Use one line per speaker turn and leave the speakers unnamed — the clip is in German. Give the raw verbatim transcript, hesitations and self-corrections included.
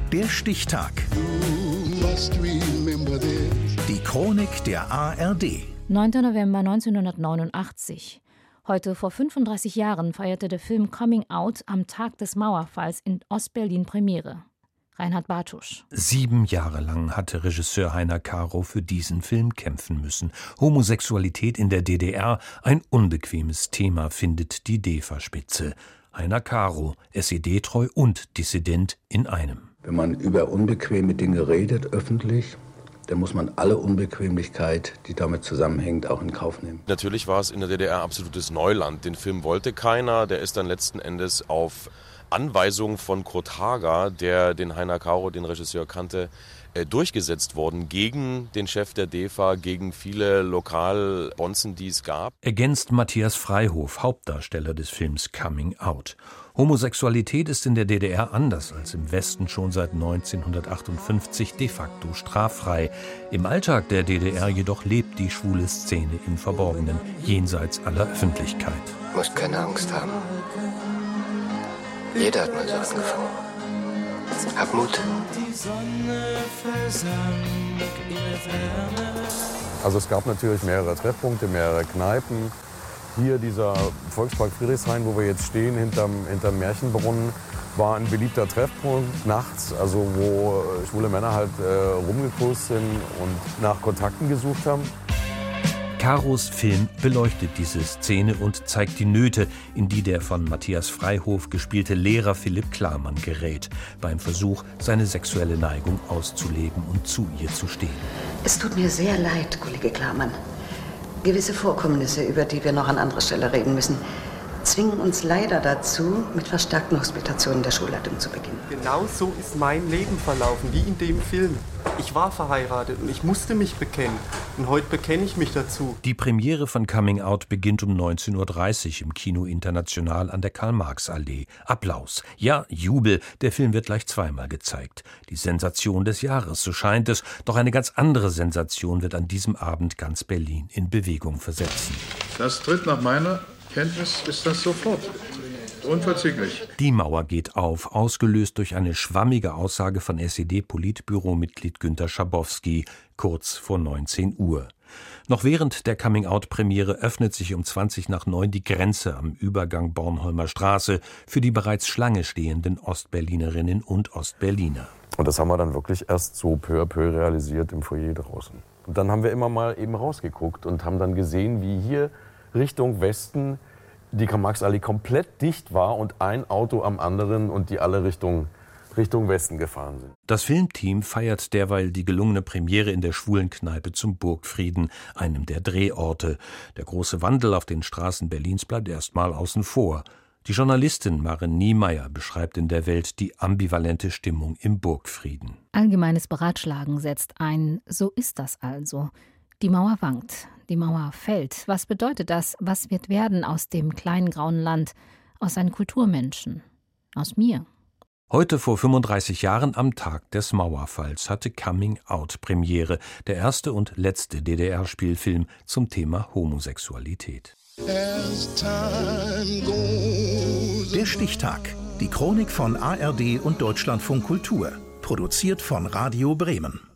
Der Stichtag. Die Chronik der A R D.
neunter November neunzehnhundertneunundachtzig. Heute vor fünfunddreißig Jahren feierte der Film Coming Out am Tag des Mauerfalls in Ostberlin Premiere. Reinhard Bartusch.
Sieben Jahre lang hatte Regisseur Heiner Caro für diesen Film kämpfen müssen. Homosexualität in der D D R, ein unbequemes Thema, findet die D E F A-Spitze. Heiner Caro, S E D-treu und Dissident in einem.
Wenn man über unbequeme Dinge redet, öffentlich, dann muss man alle Unbequemlichkeit, die damit zusammenhängt, auch in Kauf nehmen.
Natürlich war es in der D D R absolutes Neuland. Den Film wollte keiner. Der ist dann letzten Endes auf Anweisung von Kurt Hager, der den Heiner Caro, den Regisseur, kannte, durchgesetzt worden gegen den Chef der D E F A, gegen viele Lokalbonzen, die es gab.
Ergänzt Matthias Freihof, Hauptdarsteller des Films Coming Out. Homosexualität ist in der D D R anders als im Westen schon seit neunzehnhundertachtundfünfzig de facto straffrei. Im Alltag der D D R jedoch lebt die schwule Szene im Verborgenen, jenseits aller Öffentlichkeit.
Du musst keine Angst haben. Jeder hat mal so angefangen. Hab Mut.
Also es gab natürlich mehrere Treffpunkte, mehrere Kneipen. Hier dieser Volkspark Friedrichshain, wo wir jetzt stehen, hinterm, hinterm Märchenbrunnen, war ein beliebter Treffpunkt nachts, also wo schwule Männer halt äh, rumgekost sind und nach Kontakten gesucht haben.
Caros Film beleuchtet diese Szene und zeigt die Nöte, in die der von Matthias Freihof gespielte Lehrer Philipp Klarmann gerät, beim Versuch, seine sexuelle Neigung auszuleben und zu ihr zu stehen.
Es tut mir sehr leid, Kollege Klarmann. Gewisse Vorkommnisse, über die wir noch an anderer Stelle reden müssen, zwingen uns leider dazu, mit verstärkten Hospitationen der Schulleitung zu beginnen.
Genau so ist mein Leben verlaufen, wie in dem Film. Ich war verheiratet und ich musste mich bekennen. Und heute bekenne ich mich dazu.
Die Premiere von Coming Out beginnt um neunzehn Uhr dreißig im Kino International an der Karl-Marx-Allee. Applaus, ja, Jubel. Der Film wird gleich zweimal gezeigt. Die Sensation des Jahres, so scheint es. Doch eine ganz andere Sensation wird an diesem Abend ganz Berlin in Bewegung versetzen.
Das tritt nach meiner Kenntnis ist das sofort. Unverzüglich.
Die Mauer geht auf, ausgelöst durch eine schwammige Aussage von S E D-Politbüromitglied Günter Schabowski, kurz vor neunzehn Uhr. Noch während der Coming-out-Premiere öffnet sich um zwanzig nach neun die Grenze am Übergang Bornholmer Straße für die bereits Schlange stehenden Ostberlinerinnen und Ostberliner.
Und das haben wir dann wirklich erst so peu à peu realisiert im Foyer draußen. Und dann haben wir immer mal eben rausgeguckt und haben dann gesehen, wie hier Richtung Westen die Karl-Marx-Allee komplett dicht war und ein Auto am anderen und die alle Richtung, Richtung Westen gefahren sind.
Das Filmteam feiert derweil die gelungene Premiere in der Schwulenkneipe zum Burgfrieden, einem der Drehorte. Der große Wandel auf den Straßen Berlins bleibt erstmal außen vor. Die Journalistin Maren Niemeyer beschreibt in der Welt die ambivalente Stimmung im Burgfrieden.
Allgemeines Beratschlagen setzt ein. So ist das also. Die Mauer wankt, die Mauer fällt. Was bedeutet das? Was wird werden aus dem kleinen grauen Land, aus seinen Kulturmenschen, aus mir?
Heute vor fünfunddreißig Jahren am Tag des Mauerfalls hatte Coming Out Premiere, der erste und letzte D D R-Spielfilm zum Thema Homosexualität.
Der Stichtag. Die Chronik von A R D und Deutschlandfunk Kultur. Produziert von Radio Bremen.